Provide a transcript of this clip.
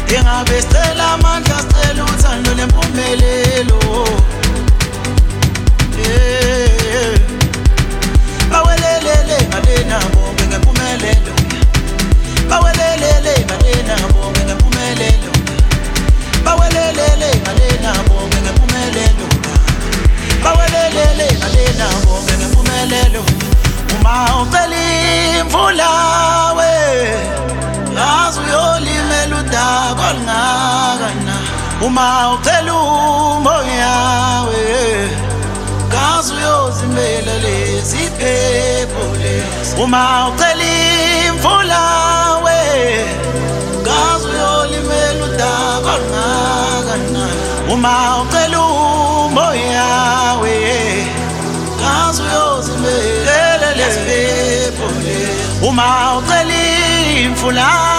Ingabe sicela amandla sicela uthando lempumelelo. Bawelelele ngalena bonke ngempumelelo. Bawelelele ngalena bonke ngempumelelo. Bawelelele ngalena bonke ngempumelelo. Bawelelele ngalena bonke ngempumelelo. Uma ucela imvula we yazi uyolimela udaba olungakana. Uma ucela umoya we yazi uyozimela lezi phepho lezi. Uma ucela imvula we yazi uyolimela udaba olungakana. Uma ucela umoya we yazi uyozimela lezi phepho lezi. Uma ucela imvula